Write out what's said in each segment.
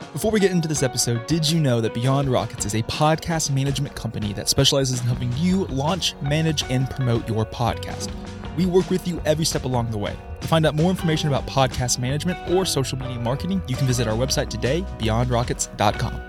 Before we get into this episode, did you know that Beyond Rockets is a podcast management company that specializes in helping you launch, manage, and promote your podcast? We work with you every step along the way. To find out more information about podcast management or social media marketing, you can visit our website today, beyondrockets.com.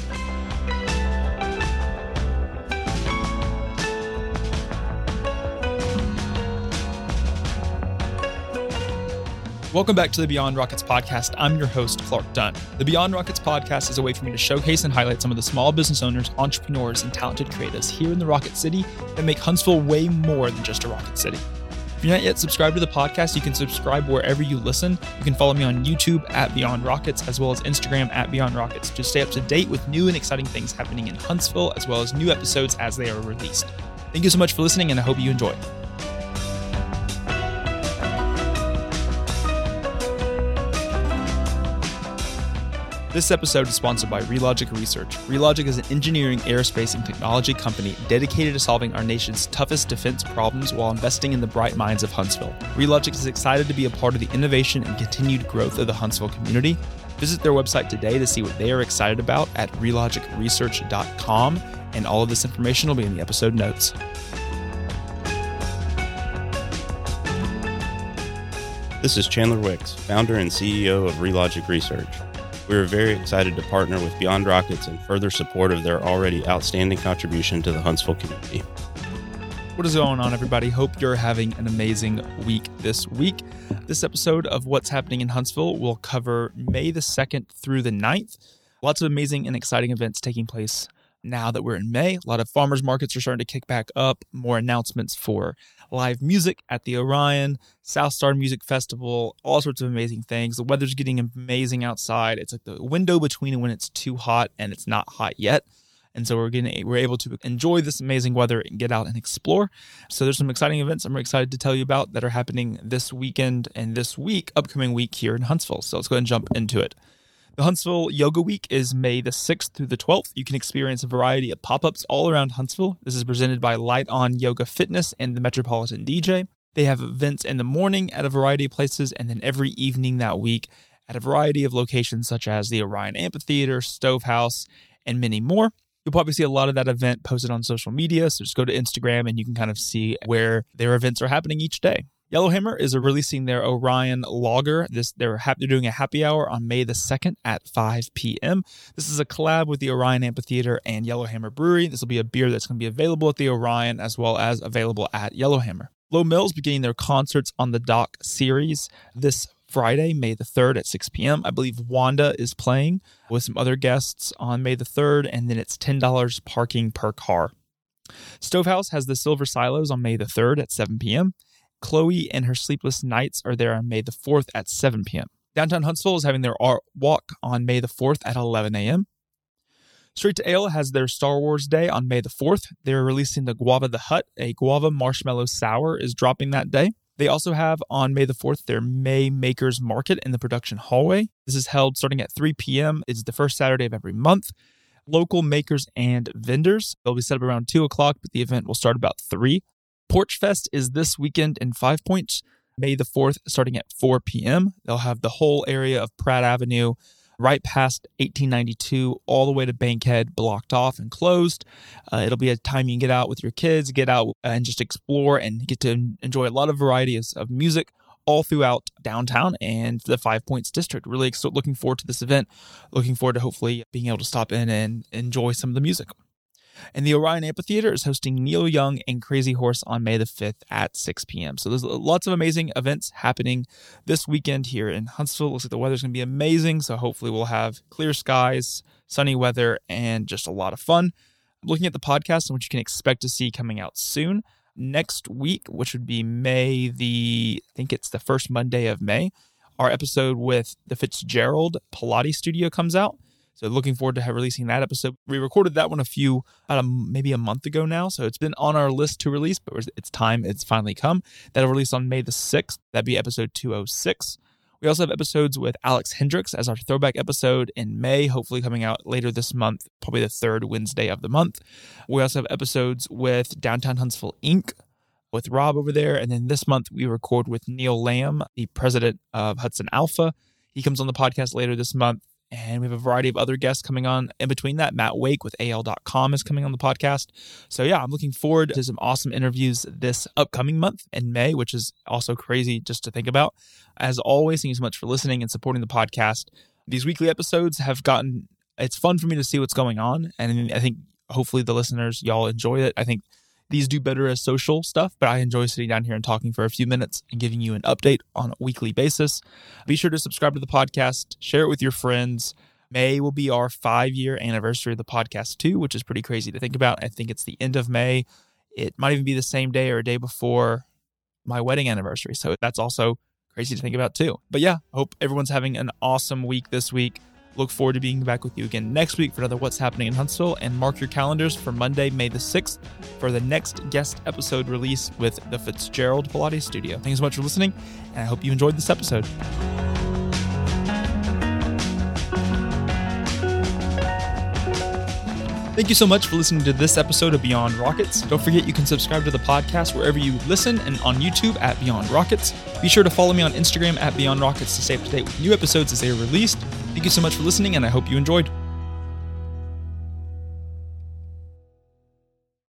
Welcome back to the Beyond Rockets podcast. I'm your host, Clark Dunn. The Beyond Rockets podcast is a way for me to showcase and highlight some of the small business owners, entrepreneurs, and talented creatives here in the Rocket City that make Huntsville way more than just a Rocket City. If you're not yet subscribed to the podcast, you can subscribe wherever you listen. You can follow me on YouTube at Beyond Rockets, as well as Instagram at Beyond Rockets to stay up to date with new and exciting things happening in Huntsville, as well as new episodes as they are released. Thank you so much for listening, and I hope you enjoy. This episode is sponsored by Relogic Research. Relogic is an engineering, aerospace, and technology company dedicated to solving our nation's toughest defense problems while investing in the bright minds of Huntsville. Relogic is excited to be a part of the innovation and continued growth of the Huntsville community. Visit their website today to see what they are excited about at relogicresearch.com, and all of this information will be in the episode notes. This is Chandler Wicks, founder and CEO of Relogic Research. We are very excited to partner with Beyond Rockets in further support of their already outstanding contribution to the Huntsville community. What is going on, everybody? Hope you're having an amazing week this week. This episode of What's Happening in Huntsville will cover May the 2nd through the 9th. Lots of amazing and exciting events taking place now that we're in May. A lot of farmers markets are starting to kick back up. More announcements for live music at the Orion, South Star Music Festival, all sorts of amazing things. The weather's getting amazing outside. It's like the window between when it's too hot and it's not hot yet. And so we're able to enjoy this amazing weather and get out and explore. So there's some exciting events I'm excited to tell you about that are happening this weekend and this week, upcoming week here in Huntsville. So let's go ahead and jump into it. The Huntsville Yoga Week is May the 6th through the 12th. You can experience a variety of pop-ups all around Huntsville. This is presented by Light On Yoga Fitness and the Metropolitan DJ. They have events in the morning at a variety of places, and then every evening that week at a variety of locations such as the Orion Amphitheater, Stovehouse, and many more. You'll probably see a lot of that event posted on social media, so just go to Instagram and you can kind of see where their events are happening each day. Yellowhammer is releasing their Orion Lager. They're doing a happy hour on May the 2nd at 5 p.m. This is a collab with the Orion Amphitheater and Yellowhammer Brewery. This will be a beer that's going to be available at the Orion as well as available at Yellowhammer. Low Mill's beginning their Concerts on the Dock series this Friday, May the 3rd at 6 p.m. I believe Wanda is playing with some other guests on May the 3rd, and then it's $10 parking per car. Stovehouse has the Silver Silos on May the 3rd at 7 p.m. Chloe and her Sleepless Nights are there on May the 4th at 7 p.m. Downtown Huntsville is having their art walk on May the 4th at 11 a.m. Straight to Ale has their Star Wars Day on May the 4th. They're releasing the Guava the Hut. A guava marshmallow sour is dropping that day. They also have on May the 4th their May Makers Market in the production hallway. This is held starting at 3 p.m. It's the first Saturday of every month. Local makers and vendors. They'll be set up around 2 o'clock, but the event will start about 3. Porch Fest is this weekend in Five Points, May the 4th, starting at 4 p.m. They'll have the whole area of Pratt Avenue, right past 1892, all the way to Bankhead, blocked off and closed. It'll be a time you can get out with your kids, get out and just explore and get to enjoy a lot of varieties of music all throughout downtown and the Five Points district. Really looking forward to this event. Looking forward to hopefully being able to stop in and enjoy some of the music. And the Orion Amphitheater is hosting Neil Young and Crazy Horse on May the 5th at 6 p.m. So there's lots of amazing events happening this weekend here in Huntsville. Looks like the weather's going to be amazing, so hopefully we'll have clear skies, sunny weather, and just a lot of fun. Looking at the podcast and what you can expect to see coming out soon. Next week, which would be I think it's the first Monday of May, our episode with the Fitzgerald Pilates Studio comes out. So looking forward to releasing that episode. We recorded that one maybe a month ago now. So it's been on our list to release, but it's time. It's finally come. That'll release on May the 6th. That'd be episode 206. We also have episodes with Alex Hendricks as our throwback episode in May, hopefully coming out later this month, probably the third Wednesday of the month. We also have episodes with Downtown Huntsville Inc. with Rob over there. And then this month we record with Neil Lamb, the president of Hudson Alpha. He comes on the podcast later this month. And we have a variety of other guests coming on in between that. Matt Wake with AL.com is coming on the podcast. So yeah, I'm looking forward to some awesome interviews this upcoming month in May, which is also crazy just to think about. As always, thank you so much for listening and supporting the podcast. These weekly episodes it's fun for me to see what's going on. And I think hopefully the listeners, y'all enjoy it. I think these do better as social stuff, but I enjoy sitting down here and talking for a few minutes and giving you an update on a weekly basis. Be sure to subscribe to the podcast, share it with your friends. May will be our 5-year anniversary of the podcast too, which is pretty crazy to think about. I think it's the end of May. It might even be the same day or a day before my wedding anniversary. So that's also crazy to think about too. But yeah, hope everyone's having an awesome week this week. Look forward to being back with you again next week for another What's Happening in Huntsville, and mark your calendars for Monday, May the 6th for the next guest episode release with the Fitzgerald Pilates Studio. Thanks so much for listening, and I hope you enjoyed this episode. Thank you so much for listening to this episode of Beyond Rockets. Don't forget you can subscribe to the podcast wherever you listen and on YouTube at Beyond Rockets. Be sure to follow me on Instagram at Beyond Rockets to stay up to date with new episodes as they are released. Thank you so much for listening, and I hope you enjoyed.